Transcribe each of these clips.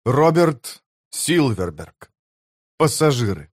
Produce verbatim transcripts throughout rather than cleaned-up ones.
Роберт Силверберг. Пассажиры.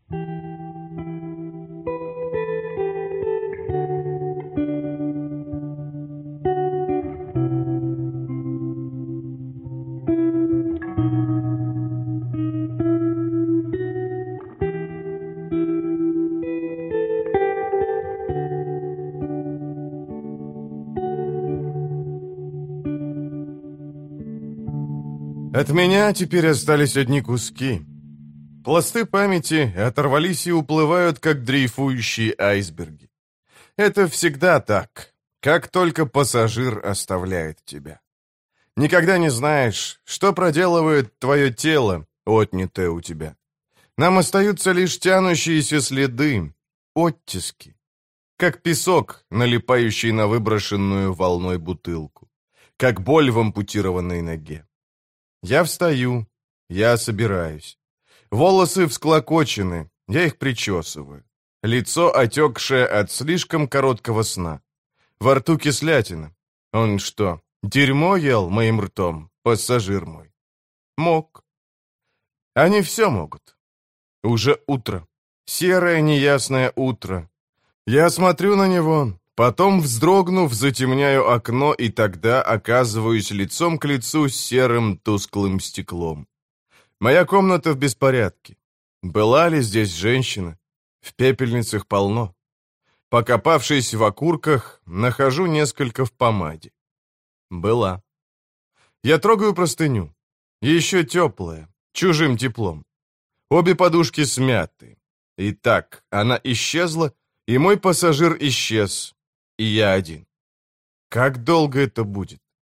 От меня теперь остались одни куски. Пласты памяти оторвались и уплывают, как дрейфующие айсберги. Это всегда так, как только пассажир оставляет тебя. Никогда не знаешь, что проделывает твое тело, отнятое у тебя. Нам остаются лишь тянущиеся следы, оттиски, как песок, налипающий на выброшенную волной бутылку, как боль в ампутированной ноге. Я встаю, я собираюсь. Волосы всклокочены, я их причесываю. Лицо отекшее от слишком короткого сна. Во рту кислятина. Он что, дерьмо ел моим ртом, пассажир мой? Мог. Они все могут. Уже утро. Серое неясное утро. Я смотрю на него, потом, вздрогнув, затемняю окно, и тогда оказываюсь лицом к лицу с серым тусклым стеклом. Моя комната в беспорядке. Была ли здесь женщина? В пепельницах полно. Покопавшись в окурках, нахожу несколько в помаде. Была. Я трогаю простыню. Еще теплая, чужим теплом. Обе подушки смяты. Итак, она исчезла, и мой пассажир исчез, и я один. Как долго это будет?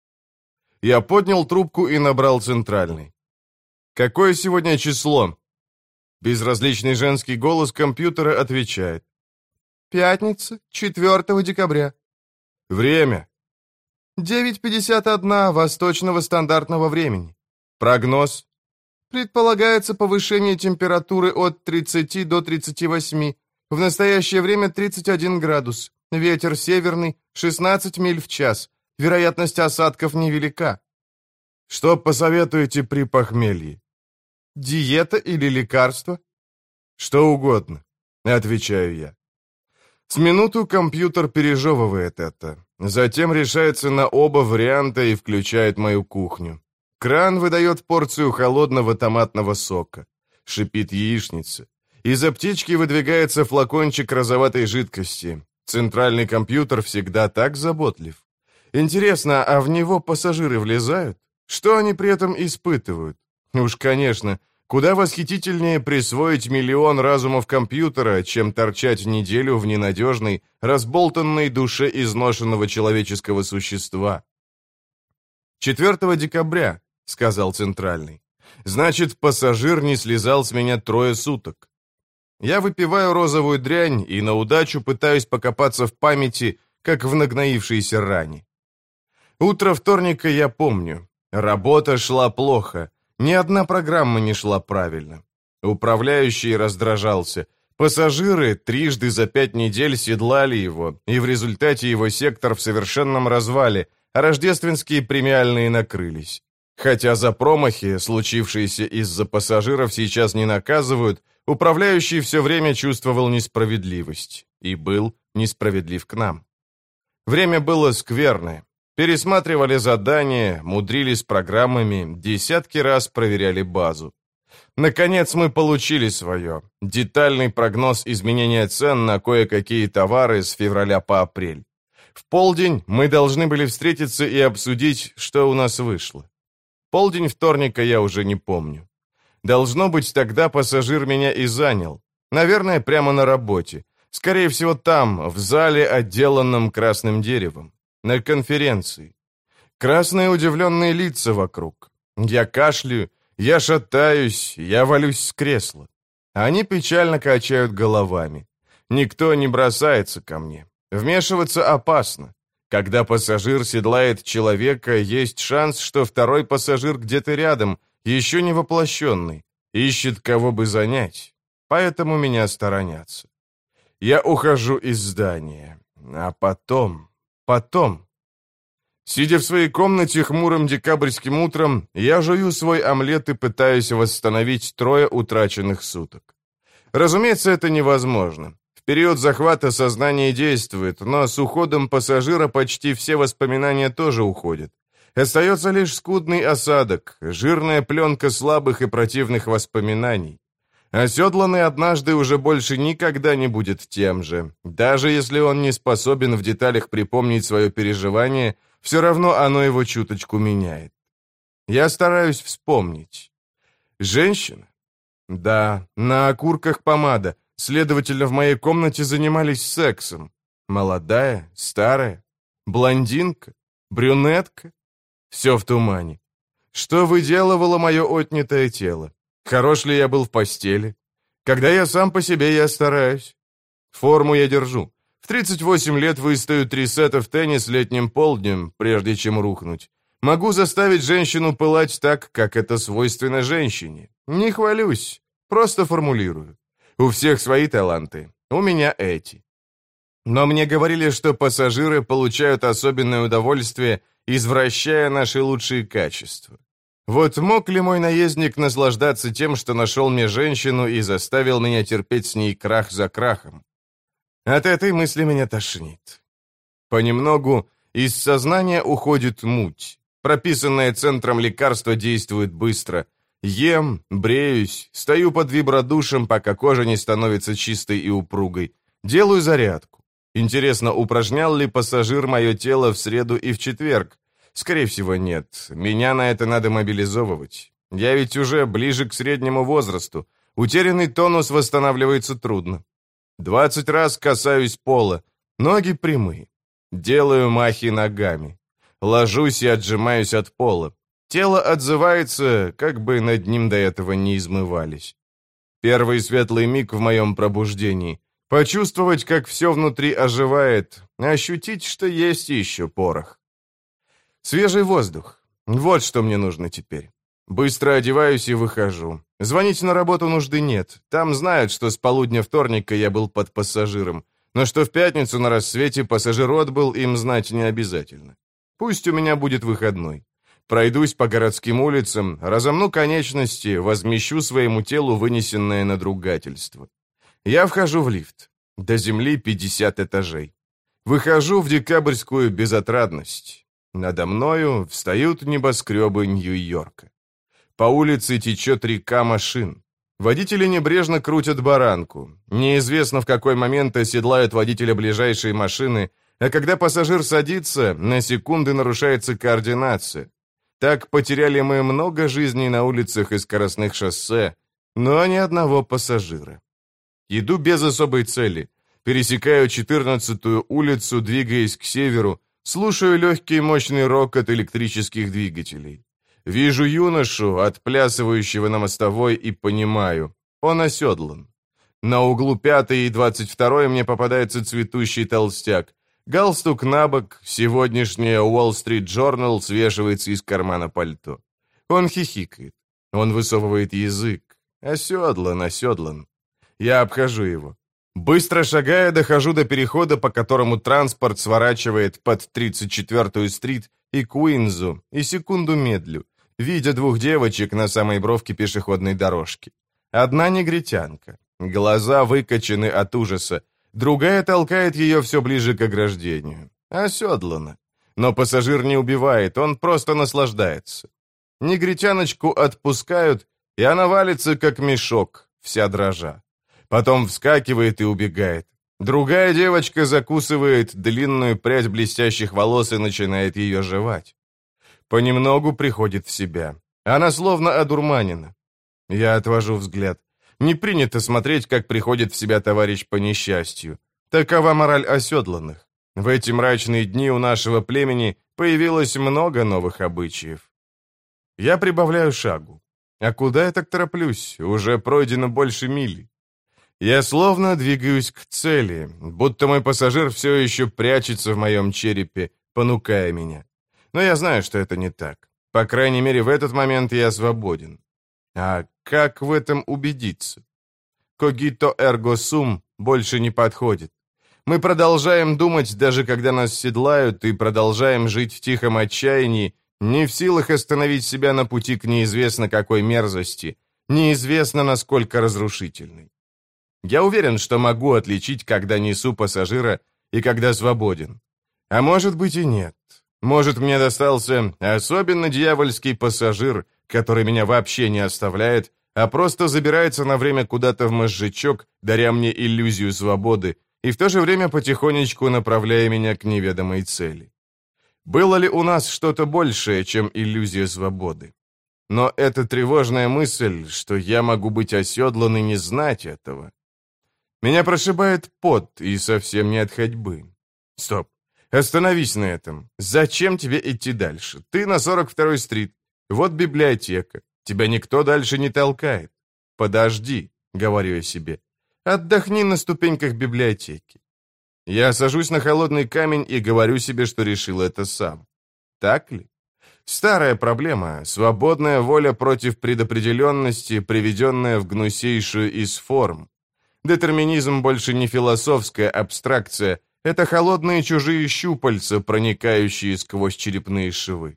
Я поднял трубку и набрал центральный. «Какое сегодня число?» Безразличный женский голос компьютера отвечает. «Пятница, четвёртого декабря». «Время?» девять пятьдесят один восточного стандартного времени. Прогноз?» «Предполагается повышение температуры от тридцати до тридцати восьми. В настоящее время тридцать один градус. Ветер северный, шестнадцать миль в час. Вероятность осадков невелика». «Что посоветуете при похмелье?» «Диета или лекарство?» «Что угодно», — отвечаю я. С минуту компьютер пережевывает это. Затем решается на оба варианта и включает мою кухню. Кран выдает порцию холодного томатного сока. Шипит яичница. Из аптечки выдвигается флакончик розоватой жидкости. Центральный компьютер всегда так заботлив. Интересно, а в него пассажиры влезают? Что они при этом испытывают? Уж, конечно, куда восхитительнее присвоить миллион разумов компьютера, чем торчать неделю в ненадежной, разболтанной душе изношенного человеческого существа. четвёртого декабря, — сказал Центральный. «Значит, пассажир не слезал с меня трое суток». Я выпиваю розовую дрянь и на удачу пытаюсь покопаться в памяти, как в нагноившейся ране. Утро вторника я помню. Работа шла плохо. Ни одна программа не шла правильно. Управляющий раздражался. Пассажиры трижды за пять недель седлали его, и в результате его сектор в совершенном развале, а рождественские премиальные накрылись. Хотя за промахи, случившиеся из-за пассажиров, сейчас не наказывают, управляющий все время чувствовал несправедливость и был несправедлив к нам. Время было скверное. Пересматривали задания, мудрили с программами, десятки раз проверяли базу. Наконец мы получили свое. Детальный прогноз изменения цен на кое-какие товары с февраля по апрель. В полдень мы должны были встретиться и обсудить, что у нас вышло. Полдень вторника я уже не помню. Должно быть, тогда пассажир меня и занял. Наверное, прямо на работе. Скорее всего, там, в зале, отделанном красным деревом. На конференции. Красные удивленные лица вокруг. Я кашляю, я шатаюсь, я валюсь с кресла. Они печально качают головами. Никто не бросается ко мне. Вмешиваться опасно. Когда пассажир седлает человека, есть шанс, что второй пассажир где-то рядом, еще не воплощенный, ищет кого бы занять. Поэтому меня сторонятся. Я ухожу из здания. А потом... Потом... Сидя в своей комнате хмурым декабрьским утром, я жую свой омлет и пытаюсь восстановить трое утраченных суток. Разумеется, это невозможно. В период захвата сознание действует, но с уходом пассажира почти все воспоминания тоже уходят. Остается лишь скудный осадок, жирная пленка слабых и противных воспоминаний. Оседланный однажды уже больше никогда не будет тем же. Даже если он не способен в деталях припомнить свое переживание, все равно оно его чуточку меняет. Я стараюсь вспомнить. Женщина? Да, на окурках помада. Следовательно, в моей комнате занимались сексом. Молодая? Старая? Блондинка? Брюнетка? Все в тумане. Что выделывало мое отнятое тело? Хорош ли я был в постели? Когда я сам по себе, я стараюсь. Форму я держу. В тридцать восемь лет выстою три сета в теннис летним полднем, прежде чем рухнуть. Могу заставить женщину пылать так, как это свойственно женщине. Не хвалюсь, просто формулирую. У всех свои таланты, у меня эти. Но мне говорили, что пассажиры получают особенное удовольствие, извращая наши лучшие качества. Вот мог ли мой наездник наслаждаться тем, что нашел мне женщину и заставил меня терпеть с ней крах за крахом? От этой мысли меня тошнит. Понемногу из сознания уходит муть. Прописанное центром лекарство действует быстро. Ем, бреюсь, стою под вибродушем, пока кожа не становится чистой и упругой. Делаю зарядку. Интересно, упражнял ли пассажир мое тело в среду и в четверг? Скорее всего, нет. Меня на это надо мобилизовывать. Я ведь уже ближе к среднему возрасту. Утерянный тонус восстанавливается трудно. Двадцать раз касаюсь пола. Ноги прямые. Делаю махи ногами. Ложусь и отжимаюсь от пола. Тело отзывается, как бы над ним до этого не измывались. Первый светлый миг в моем пробуждении. Почувствовать, как все внутри оживает. Ощутить, что есть еще порох. Свежий воздух. Вот что мне нужно теперь. Быстро одеваюсь и выхожу. Звонить на работу нужды нет. Там знают, что с полудня вторника я был под пассажиром. Но что в пятницу на рассвете пассажир отбыл, им знать не обязательно. Пусть у меня будет выходной. Пройдусь по городским улицам, разомну конечности, возмещу своему телу вынесенное надругательство. Я вхожу в лифт. До земли пятьдесят этажей. Выхожу в декабрьскую безотрадность. Надо мною встают небоскребы Нью-Йорка. По улице течет река машин. Водители небрежно крутят баранку. Неизвестно, в какой момент оседлают водителя ближайшей машины, а когда пассажир садится, на секунды нарушается координация. Так потеряли мы много жизней на улицах и скоростных шоссе, но ни одного пассажира. Иду без особой цели. Пересекаю четырнадцатую улицу, двигаясь к северу, слушаю легкий мощный рокот электрических двигателей. Вижу юношу, отплясывающего на мостовой, и понимаю, он оседлан. На углу пятой и двадцать второй мне попадается цветущий толстяк. Галстук набок, сегодняшняя Wall Street Journal свешивается из кармана пальто. Он хихикает, он высовывает язык. Оседлан, оседлан. Я обхожу его. Быстро шагая, дохожу до перехода, по которому транспорт сворачивает под тридцать четвёртую стрит и Куинзу, и секунду медлю, видя двух девочек на самой бровке пешеходной дорожки. Одна негритянка, глаза выкочены от ужаса, другая толкает ее все ближе к ограждению. Оседлана. Но пассажир не убивает, он просто наслаждается. Негритяночку отпускают, и она валится, как мешок, вся дрожа. Потом вскакивает и убегает. Другая девочка закусывает длинную прядь блестящих волос и начинает ее жевать. Понемногу приходит в себя. Она словно одурманена. Я отвожу взгляд. Не принято смотреть, как приходит в себя товарищ по несчастью. Такова мораль оседланных. В эти мрачные дни у нашего племени появилось много новых обычаев. Я прибавляю шагу. А куда я так тороплюсь? Уже пройдено больше мили. Я словно двигаюсь к цели, будто мой пассажир все еще прячется в моем черепе, понукая меня. Но я знаю, что это не так. По крайней мере, в этот момент я свободен. А как в этом убедиться? Когито эрго сум больше не подходит. Мы продолжаем думать, даже когда нас седлают, и продолжаем жить в тихом отчаянии, не в силах остановить себя на пути к неизвестно какой мерзости, неизвестно насколько разрушительной. Я уверен, что могу отличить, когда несу пассажира и когда свободен. А может быть и нет. Может, мне достался особенно дьявольский пассажир, который меня вообще не оставляет, а просто забирается на время куда-то в мозжечок, даря мне иллюзию свободы, и в то же время потихонечку направляя меня к неведомой цели. Было ли у нас что-то большее, чем иллюзия свободы? Но это тревожная мысль, что я могу быть оседлан и не знать этого. Меня прошибает пот, и совсем не от ходьбы. Стоп, остановись на этом. Зачем тебе идти дальше? Ты на сорок второй стрит. Вот библиотека. Тебя никто дальше не толкает. Подожди, говорю я себе. Отдохни на ступеньках библиотеки. Я сажусь на холодный камень и говорю себе, что решил это сам. Так ли? Старая проблема, свободная воля против предопределенности, приведенная в гнусейшую из форм. Детерминизм больше не философская абстракция, это холодные чужие щупальца, проникающие сквозь черепные швы.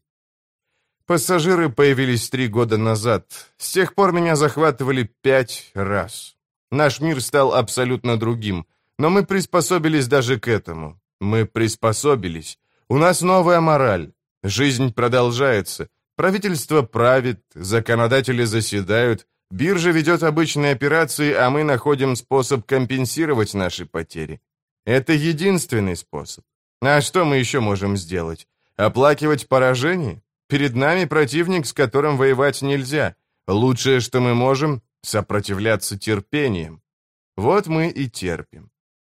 Пассажиры появились три года назад. С тех пор меня захватывали пять раз. Наш мир стал абсолютно другим, но мы приспособились даже к этому. Мы приспособились. У нас новая мораль. Жизнь продолжается. Правительство правит, законодатели заседают, биржа ведет обычные операции, а мы находим способ компенсировать наши потери. Это единственный способ. А что мы еще можем сделать? Оплакивать поражение? Перед нами противник, с которым воевать нельзя. Лучшее, что мы можем, сопротивляться терпением. Вот мы и терпим.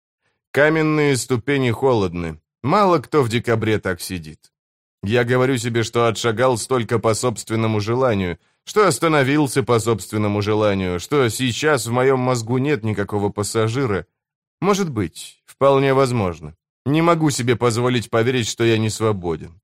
Каменные ступени холодны. Мало кто в декабре так сидит. Я говорю себе, что отшагал столько по собственному желанию, что остановился по собственному желанию, что сейчас в моем мозгу нет никакого пассажира. Может быть, вполне возможно. Не могу себе позволить поверить, что я не свободен.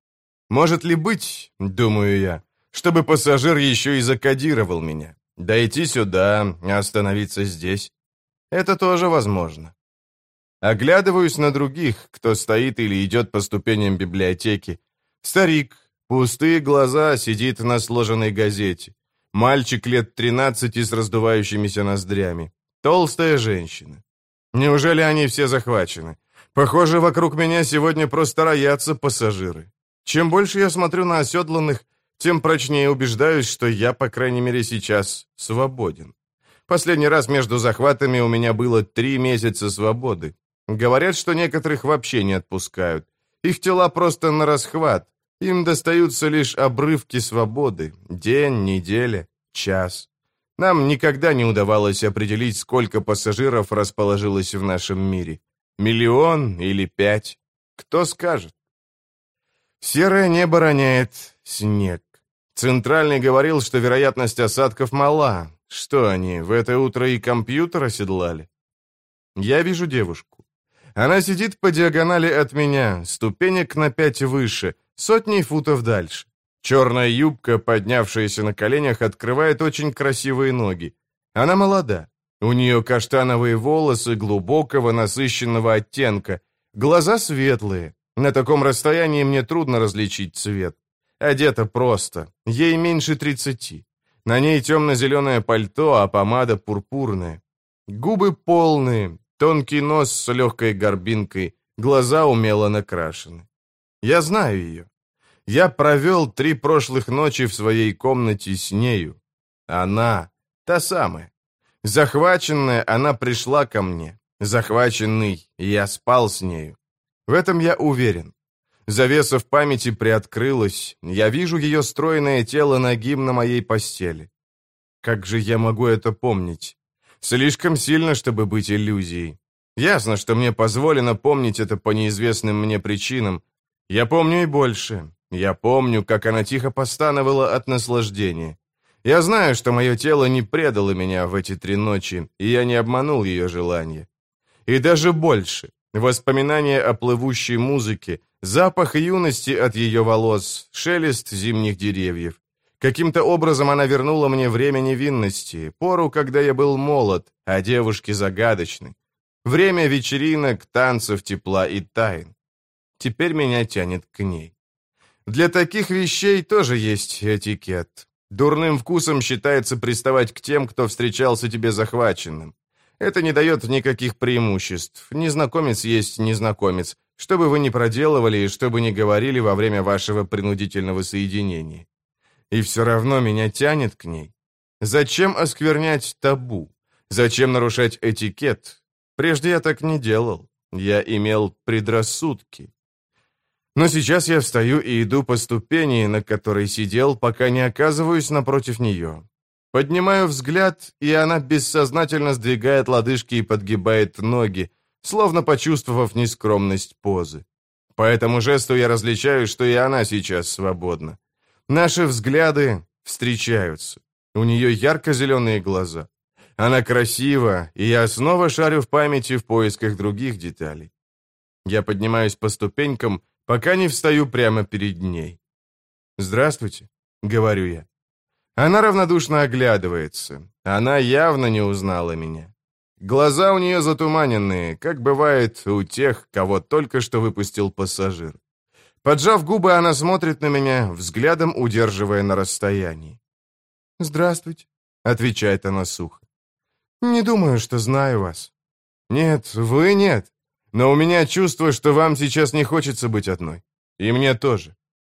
Может ли быть, думаю я, чтобы пассажир еще и закодировал меня? Дойти сюда, остановиться здесь? Это тоже возможно. Оглядываюсь на других, кто стоит или идет по ступеням библиотеки. Старик, пустые глаза, сидит на сложенной газете. Мальчик лет тринадцати с раздувающимися ноздрями. Толстая женщина. Неужели они все захвачены? Похоже, вокруг меня сегодня просто роятся пассажиры. Чем больше я смотрю на оседланных, тем прочнее убеждаюсь, что я, по крайней мере, сейчас свободен. Последний раз между захватами у меня было три месяца свободы. Говорят, что некоторых вообще не отпускают. Их тела просто на расхват. Им достаются лишь обрывки свободы. День, неделя, час. Нам никогда не удавалось определить, сколько пассажиров расположилось в нашем мире. Миллион или пять? Кто скажет? Серое небо роняет снег. Центральный говорил, что вероятность осадков мала. Что они, в это утро и компьютер оседлали? Я вижу девушку. Она сидит по диагонали от меня, ступенек на пять выше, сотни футов дальше. Черная юбка, поднявшаяся на коленях, открывает очень красивые ноги. Она молода. У нее каштановые волосы глубокого насыщенного оттенка, глаза светлые. На таком расстоянии мне трудно различить цвет. Одета просто, ей меньше тридцати. На ней темно-зеленое пальто, а помада пурпурная. Губы полные, тонкий нос с легкой горбинкой, глаза умело накрашены. Я знаю ее. Я провел три прошлых ночи в своей комнате с нею. Она, та самая. Захваченная, она пришла ко мне. Захваченный, я спал с нею. В этом я уверен. Завеса в памяти приоткрылась. Я вижу ее стройное тело нагим на моей постели. Как же я могу это помнить? Слишком сильно, чтобы быть иллюзией. Ясно, что мне позволено помнить это по неизвестным мне причинам. Я помню и больше. Я помню, как она тихо постановала от наслаждения. Я знаю, что мое тело не предало меня в эти три ночи, и я не обманул ее желание. И даже больше. Воспоминания о плывущей музыке, запах юности от ее волос, шелест зимних деревьев. Каким-то образом она вернула мне время невинности, пору, когда я был молод, а девушки загадочны. Время вечеринок, танцев, тепла и тайн. Теперь меня тянет к ней. Для таких вещей тоже есть этикет. Дурным вкусом считается приставать к тем, кто встречался тебе захваченным. Это не дает никаких преимуществ. Незнакомец есть незнакомец, что бы вы ни проделывали и что бы ни говорили во время вашего принудительного соединения. И все равно меня тянет к ней. Зачем осквернять табу? Зачем нарушать этикет? Прежде я так не делал. Я имел предрассудки. Но сейчас я встаю и иду по ступени, на которой сидел, пока не оказываюсь напротив нее. Поднимаю взгляд, и она бессознательно сдвигает лодыжки и подгибает ноги, словно почувствовав нескромность позы. По этому жесту я различаю, что и она сейчас свободна. Наши взгляды встречаются. У нее ярко-зеленые глаза. Она красива, и я снова шарю в памяти в поисках других деталей. Я поднимаюсь по ступенькам, пока не встаю прямо перед ней. «Здравствуйте», — говорю я. Она равнодушно оглядывается. Она явно не узнала меня. Глаза у нее затуманенные, как бывает у тех, кого только что выпустил пассажир. Поджав губы, она смотрит на меня, взглядом удерживая на расстоянии. «Здравствуйте», — отвечает она сухо. «Не думаю, что знаю вас». «Нет, вы нет. Но у меня чувство, что вам сейчас не хочется быть одной. И мне тоже».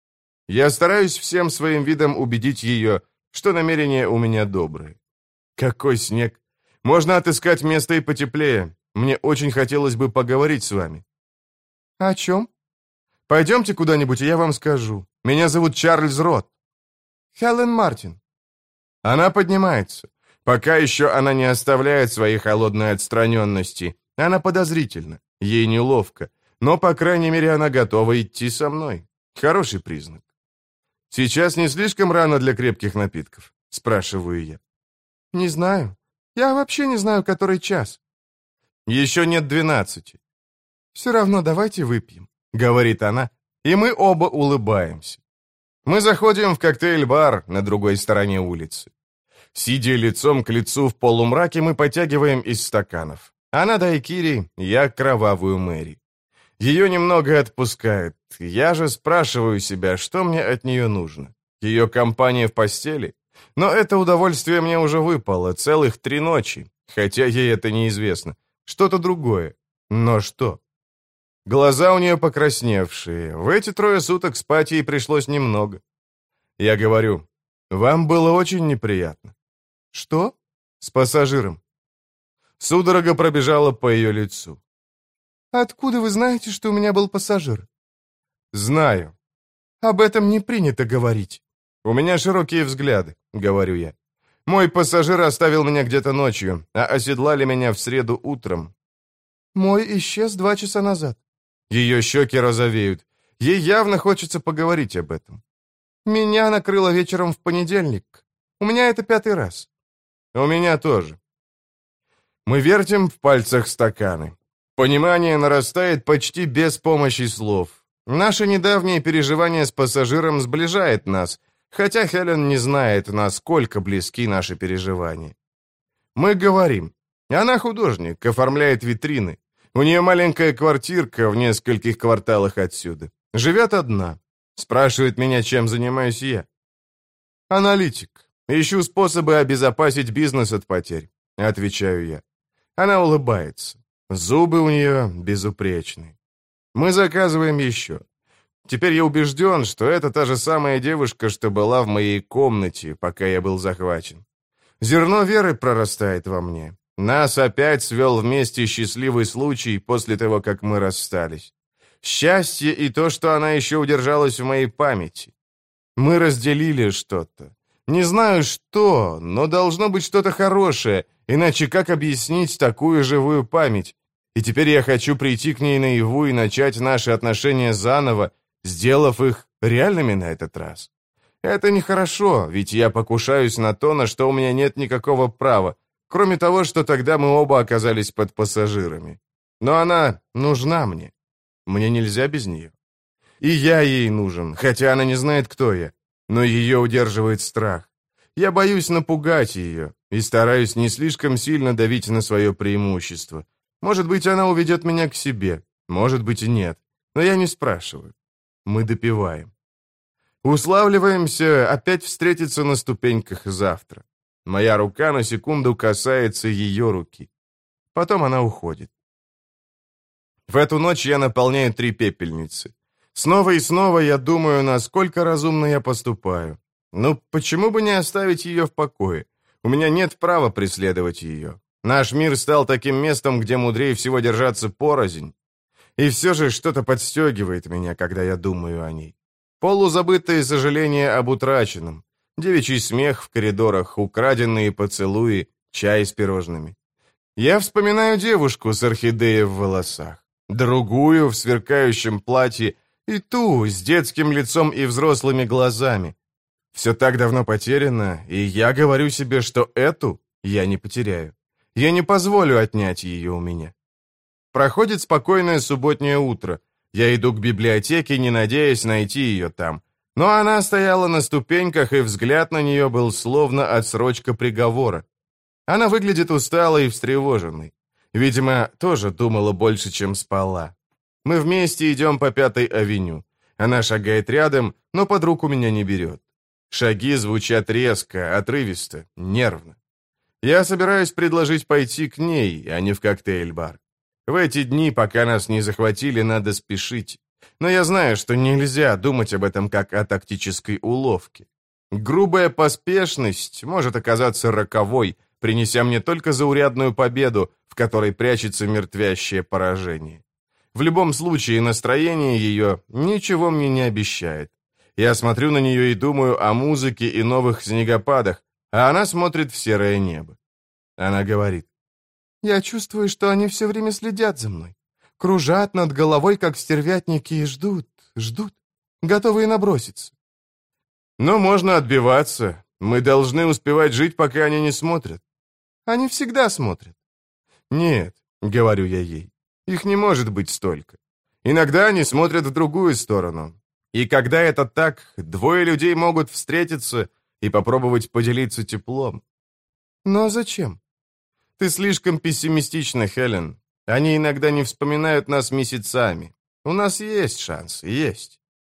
Я стараюсь всем своим видом убедить ее, что намерения у меня добрые. Какой снег! Можно отыскать место и потеплее. Мне очень хотелось бы поговорить с вами. О чем? Пойдемте куда-нибудь, и я вам скажу. Меня зовут Чарльз Рот. Хелен Мартин. Она поднимается. Пока еще она не оставляет своей холодной отстраненности. Она подозрительна. Ей неловко. Но, по крайней мере, она готова идти со мной. Хороший признак. «Сейчас не слишком рано для крепких напитков?» — спрашиваю я. «Не знаю. Я вообще не знаю, который час». «Еще нет двенадцати». «Все равно давайте выпьем», — говорит она, и мы оба улыбаемся. Мы заходим в коктейль-бар на другой стороне улицы. Сидя лицом к лицу в полумраке, мы потягиваем из стаканов. Она дайкири, я кровавую Мэри. Ее немного отпускает. Я же спрашиваю себя, что мне от нее нужно. Ее компания в постели? Но это удовольствие мне уже выпало целых три ночи, хотя ей это неизвестно. Что-то другое. Но что? Глаза у нее покрасневшие. В эти трое суток спать ей пришлось немного. Я говорю, вам было очень неприятно. Что? С пассажиром. Судорога пробежала по ее лицу. «Откуда вы знаете, что у меня был пассажир?» «Знаю. Об этом не принято говорить. У меня широкие взгляды», — говорю я. «Мой пассажир оставил меня где-то ночью, а оседлали меня в среду утром». «Мой исчез два часа назад». Ее щеки розовеют. Ей явно хочется поговорить об этом. «Меня накрыло вечером в понедельник. У меня это пятый раз». «У меня тоже». Мы вертим в пальцах стаканы. Понимание нарастает почти без помощи слов. Наше недавнее переживание с пассажиром сближает нас, хотя Хелен не знает, насколько близки наши переживания. Мы говорим. Она художник, оформляет витрины. У нее маленькая квартирка в нескольких кварталах отсюда. Живет одна. Спрашивает меня, чем занимаюсь я. Аналитик. Ищу способы обезопасить бизнес от потерь. Отвечаю я. Она улыбается. Зубы у нее безупречные. Мы заказываем еще. Теперь я убежден, что это та же самая девушка, что была в моей комнате, пока я был захвачен. Зерно веры прорастает во мне. Нас опять свел вместе счастливый случай после того, как мы расстались. Счастье и то, что она еще удержалась в моей памяти. Мы разделили что-то. Не знаю что, но должно быть что-то хорошее, иначе как объяснить такую живую память? И теперь я хочу прийти к ней наяву и начать наши отношения заново, сделав их реальными на этот раз. Это нехорошо, ведь я покушаюсь на то, на что у меня нет никакого права, кроме того, что тогда мы оба оказались под пассажирами. Но она нужна мне. Мне нельзя без нее. И я ей нужен, хотя она не знает, кто я. Но ее удерживает страх. Я боюсь напугать ее и стараюсь не слишком сильно давить на свое преимущество. Может быть, она уведет меня к себе, может быть и нет, но я не спрашиваю. Мы допиваем. Уславливаемся опять встретиться на ступеньках завтра. Моя рука на секунду касается ее руки. Потом она уходит. В эту ночь я наполняю три пепельницы. Снова и снова я думаю, насколько разумно я поступаю. Ну, почему бы не оставить ее в покое? У меня нет права преследовать ее. Наш мир стал таким местом, где мудрее всего держаться порознь. И все же что-то подстегивает меня, когда я думаю о ней. Полузабытые сожаления об утраченном. Девичий смех в коридорах, украденные поцелуи, чай с пирожными. Я вспоминаю девушку с орхидеей в волосах, другую в сверкающем платье и ту с детским лицом и взрослыми глазами. Все так давно потеряно, и я говорю себе, что эту я не потеряю. Я не позволю отнять ее у меня. Проходит спокойное субботнее утро. Я иду к библиотеке, не надеясь найти ее там. Но она стояла на ступеньках, и взгляд на нее был словно отсрочка приговора. Она выглядит усталой и встревоженной. Видимо, тоже думала больше, чем спала. Мы вместе идем по Пятой авеню. Она шагает рядом, но под руку меня не берет. Шаги звучат резко, отрывисто, нервно. Я собираюсь предложить пойти к ней, а не в коктейль-бар. В эти дни, пока нас не захватили, надо спешить. Но я знаю, что нельзя думать об этом как о тактической уловке. Грубая поспешность может оказаться роковой, принеся мне только заурядную победу, в которой прячется мертвящее поражение. В любом случае, настроение ее ничего мне не обещает. Я смотрю на нее и думаю о музыке и новых снегопадах, а она смотрит в серое небо. Она говорит: «Я чувствую, что они все время следят за мной. Кружат над головой, как стервятники, и ждут, ждут, готовые наброситься». Но можно отбиваться. Мы должны успевать жить, пока они не смотрят. Они всегда смотрят. Нет, говорю я ей, их не может быть столько. Иногда они смотрят в другую сторону. И когда это так, двое людей могут встретиться и попробовать поделиться теплом. Но зачем? Ты слишком пессимистична, Хелен. Они иногда не вспоминают нас месяцами. У нас есть шанс, есть.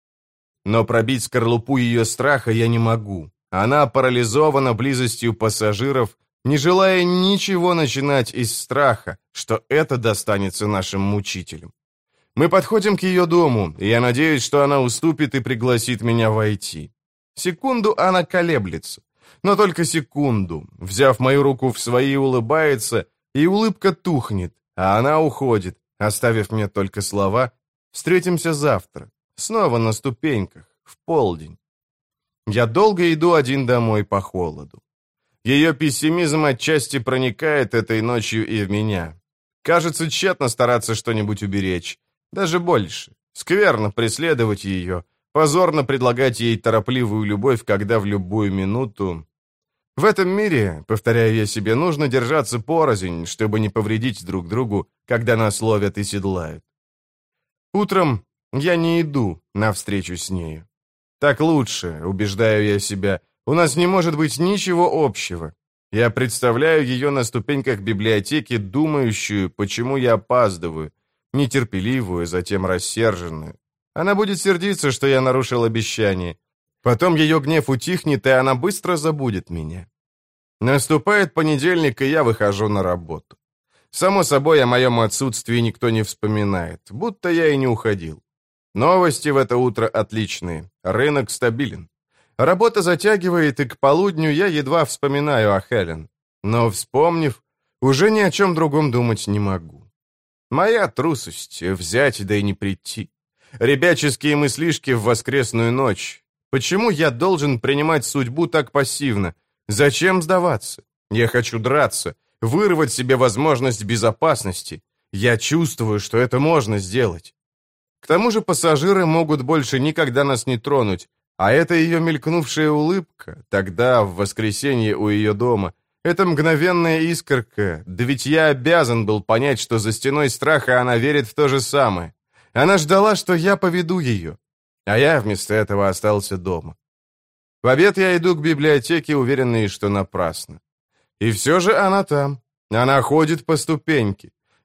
Но пробить скорлупу ее страха я не могу. Она парализована близостью пассажиров, не желая ничего начинать из страха, что это достанется нашим мучителям. Мы подходим к ее дому, и я надеюсь, что она уступит и пригласит меня войти. Секунду она колеблется, но только секунду. Взяв мою руку в свои, улыбается, и улыбка тухнет, а она уходит, оставив мне только слова: «Встретимся завтра, снова на ступеньках, в полдень». Я долго иду один домой по холоду. Ее пессимизм отчасти проникает этой ночью и в меня. Кажется, тщетно стараться что-нибудь уберечь. Даже больше. Скверно преследовать ее, позорно предлагать ей торопливую любовь, когда в любую минуту... В этом мире, повторяю я себе, нужно держаться порознь, чтобы не повредить друг другу, когда нас ловят и седлают. Утром я не иду навстречу с нею. Так лучше, убеждаю я себя, у нас не может быть ничего общего. Я представляю ее на ступеньках библиотеки, думающую, почему я опаздываю, нетерпеливую, затем рассерженную. Она будет сердиться, что я нарушил обещание. Потом ее гнев утихнет, и она быстро забудет меня. Наступает понедельник, и я выхожу на работу. Само собой, о моем отсутствии никто не вспоминает, будто я и не уходил. Новости в это утро отличные, рынок стабилен. Работа затягивает, и к полудню я едва вспоминаю о Хелен. Но, вспомнив, уже ни о чем другом думать не могу. Моя трусость — взять да и не прийти. Ребяческие мыслишки в воскресную ночь. Почему я должен принимать судьбу так пассивно? Зачем сдаваться? Я хочу драться, вырвать себе возможность безопасности. Я чувствую, что это можно сделать. К тому же пассажиры могут больше никогда нас не тронуть, а это ее мелькнувшая улыбка, тогда, в воскресенье у ее дома, это мгновенная искорка, да ведь я обязан был понять, что за стеной страха она верит в то же самое. Она ждала, что я поведу ее, а я вместо этого остался дома. В обед я иду к библиотеке, уверенный, что напрасно. И все же она там. Она ходит по ступеньке.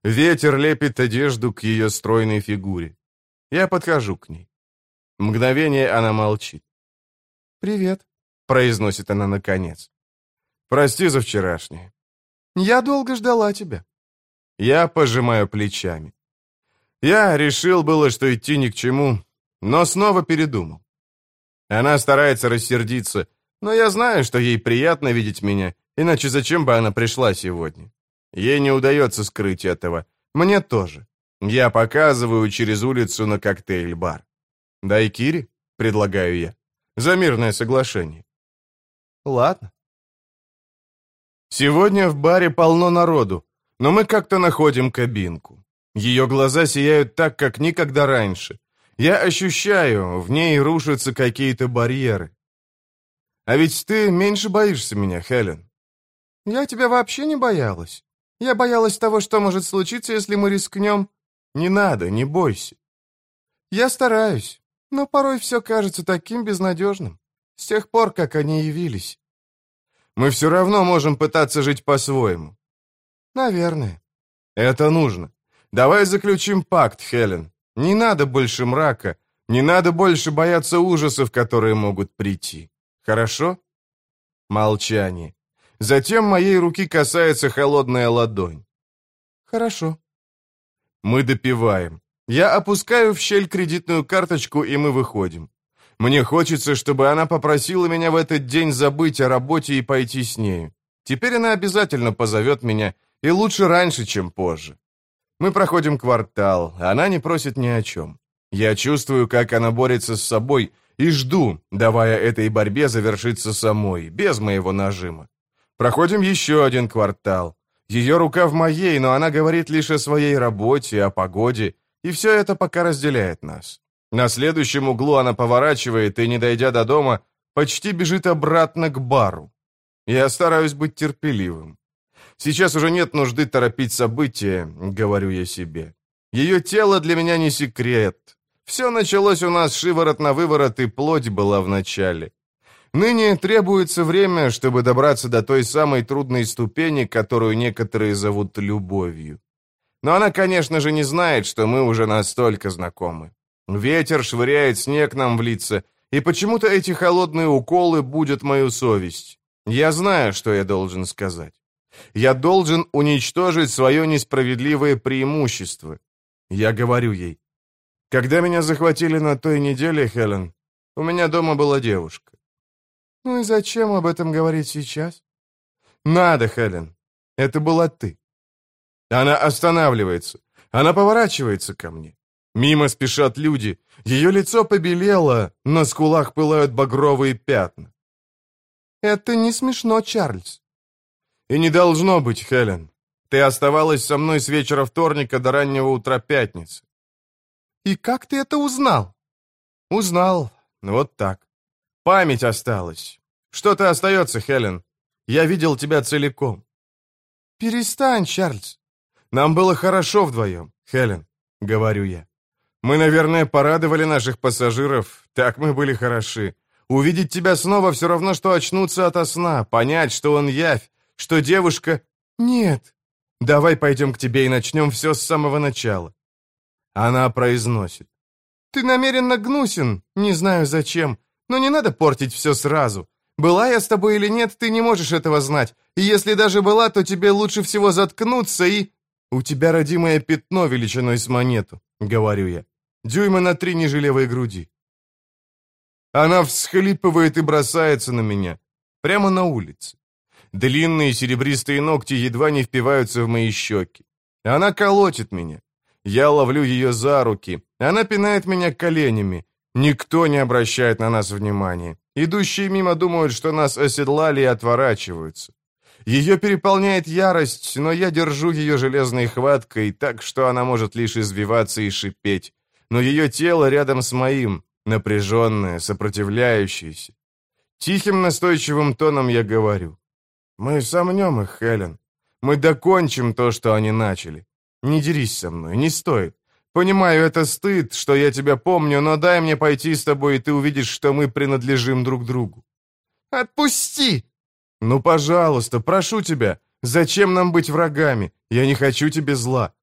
Ветер лепит одежду к ее стройной фигуре. Я подхожу к ней. Мгновение она молчит. «Привет», — произносит она наконец. «Прости за вчерашнее. Я долго ждала тебя». Я пожимаю плечами. Я решил было, что идти ни к чему, но снова передумал. Она старается рассердиться, но я знаю, что ей приятно видеть меня, иначе зачем бы она пришла сегодня? Ей не удается скрыть этого. Мне тоже. Я показываю через улицу на коктейль-бар. «Дайкири?» — предлагаю я. «За мирное соглашение». «Ладно». Сегодня в баре полно народу, но мы как-то находим кабинку. Ее глаза сияют так, как никогда раньше. Я ощущаю, в ней рушатся какие-то барьеры. А ведь ты меньше боишься меня, Хелен. Я тебя вообще не боялась. Я боялась того, что может случиться, если мы рискнем. Не надо, не бойся. Я стараюсь, но порой все кажется таким безнадежным. С тех пор, как они явились. Мы все равно можем пытаться жить по-своему. Наверное. Это нужно. Давай заключим пакт, Хелен. Не надо больше мрака, не надо больше бояться ужасов, которые могут прийти. Хорошо? Молчание. Затем моей руки касается холодная ладонь. Хорошо. Мы допиваем. Я опускаю в щель кредитную карточку, и мы выходим. Мне хочется, чтобы она попросила меня в этот день забыть о работе и пойти с нею. Теперь она обязательно позовет меня, и лучше раньше, чем позже. Мы проходим квартал, она не просит ни о чем. Я чувствую, как она борется с собой, и жду, давая этой борьбе завершиться самой, без моего нажима. Проходим еще один квартал. Ее рука в моей, но она говорит лишь о своей работе, о погоде, и все это пока разделяет нас. На следующем углу она поворачивает и, не дойдя до дома, почти бежит обратно к бару. Я стараюсь быть терпеливым. Сейчас уже нет нужды торопить события, говорю я себе. Ее тело для меня не секрет. Все началось у нас шиворот на выворот, и плоть была в начале. Ныне требуется время, чтобы добраться до той самой трудной ступени, которую некоторые зовут любовью. Но она, конечно же, не знает, что мы уже настолько знакомы. Ветер швыряет снег нам в лица, и почему-то эти холодные уколы будят мою совесть. Я знаю, что я должен сказать. Я должен уничтожить свое несправедливое преимущество. Я говорю ей. Когда меня захватили на той неделе, Хелен, у меня дома была девушка. Ну и зачем об этом говорить сейчас? Надо, Хелен. Это была ты. Она останавливается. Она поворачивается ко мне. Мимо спешат люди. Ее лицо побелело, на скулах пылают багровые пятна. Это не смешно, Чарльз. И не должно быть, Хелен. Ты оставалась со мной с вечера вторника до раннего утра пятницы. И как ты это узнал? Узнал. Вот так. Память осталась. Что-то остается, Хелен. Я видел тебя целиком. Перестань, Чарльз. Нам было хорошо вдвоем, Хелен, говорю я. Мы, наверное, порадовали наших пассажиров. Так мы были хороши. Увидеть тебя снова все равно, что очнуться ото сна, понять, что он явь, что девушка... Нет. Давай пойдем к тебе и начнем все с самого начала. Она произносит. Ты намеренно гнусен, не знаю зачем, но не надо портить все сразу. Была я с тобой или нет, ты не можешь этого знать. И если даже была, то тебе лучше всего заткнуться и... У тебя родимое пятно величиной с монету, говорю я. Дюйма на три ниже левой груди. Она всхлипывает и бросается на меня. Прямо на улице. Длинные серебристые ногти едва не впиваются в мои щеки. Она колотит меня. Я ловлю ее за руки. Она пинает меня коленями. Никто не обращает на нас внимания. Идущие мимо думают, что нас оседлали, и отворачиваются. Ее переполняет ярость, но я держу ее железной хваткой так, что она может лишь извиваться и шипеть. Но ее тело рядом с моим, напряженное, сопротивляющееся. Тихим настойчивым тоном я говорю. Мы сомнем их, Хелен. Мы докончим то, что они начали. Не дерись со мной, не стоит. Понимаю, это стыд, что я тебя помню, но дай мне пойти с тобой, и ты увидишь, что мы принадлежим друг другу. Отпусти! Ну, пожалуйста, прошу тебя. Зачем нам быть врагами? Я не хочу тебе зла.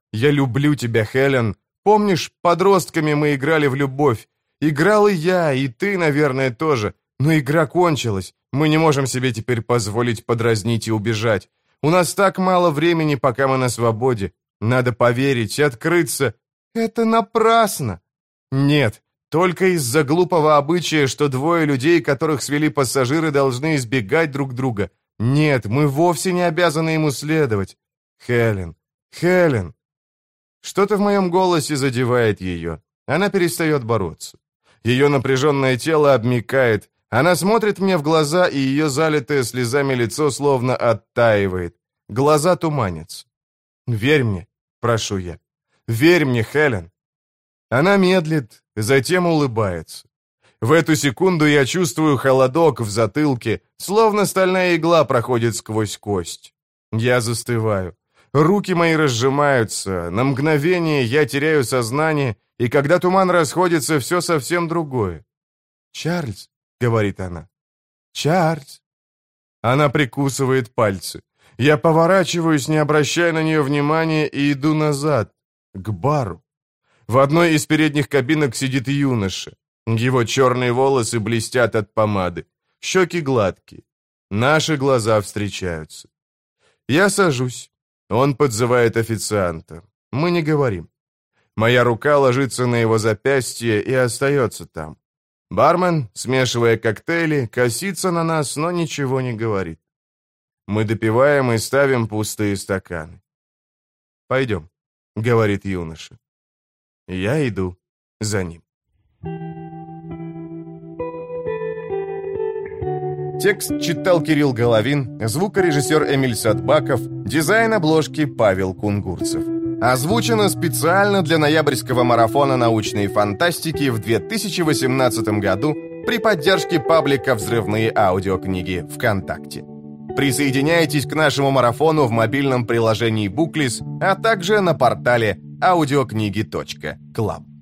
Я люблю тебя, Хелен. Помнишь, подростками мы играли в любовь? Играл и я, и ты, наверное, тоже. Но игра кончилась. Мы не можем себе теперь позволить подразнить и убежать. У нас так мало времени, пока мы на свободе. Надо поверить, открыться. Это напрасно. Нет, только из-за глупого обычая, что двое людей, которых свели пассажиры, должны избегать друг друга. Нет, мы вовсе не обязаны ему следовать. Хелен, Хелен. Что-то в моем голосе задевает ее. Она перестает бороться. Ее напряженное тело обмякает. Она смотрит мне в глаза, и ее залитое слезами лицо словно оттаивает. Глаза туманятся. «Верь мне», — прошу я. «Верь мне, Хелен». Она медлит, затем улыбается. В эту секунду я чувствую холодок в затылке, словно стальная игла проходит сквозь кость. Я застываю. Руки мои разжимаются, на мгновение я теряю сознание, и когда туман расходится, все совсем другое. «Чарльз», — говорит она, — «Чарльз». Она прикусывает пальцы. Я поворачиваюсь, не обращая на нее внимания, и иду назад, к бару. В одной из передних кабинок сидит юноша. Его черные волосы блестят от помады, щеки гладкие. Наши глаза встречаются. Я сажусь. Он подзывает официанта. Мы не говорим. Моя рука ложится на его запястье и остается там. Бармен, смешивая коктейли, косится на нас, но ничего не говорит. Мы допиваем и ставим пустые стаканы. «Пойдем», — говорит юноша. Я иду за ним. Текст читал Кирилл Головин, звукорежиссер Эмиль Садбаков, дизайн обложки Павел Кунгурцев. Озвучено специально для ноябрьского марафона научной фантастики в две тысячи восемнадцатом году при поддержке паблика «Взрывные аудиокниги» ВКонтакте. Присоединяйтесь к нашему марафону в мобильном приложении Booklist, а также на портале аудиокниги точка клаб.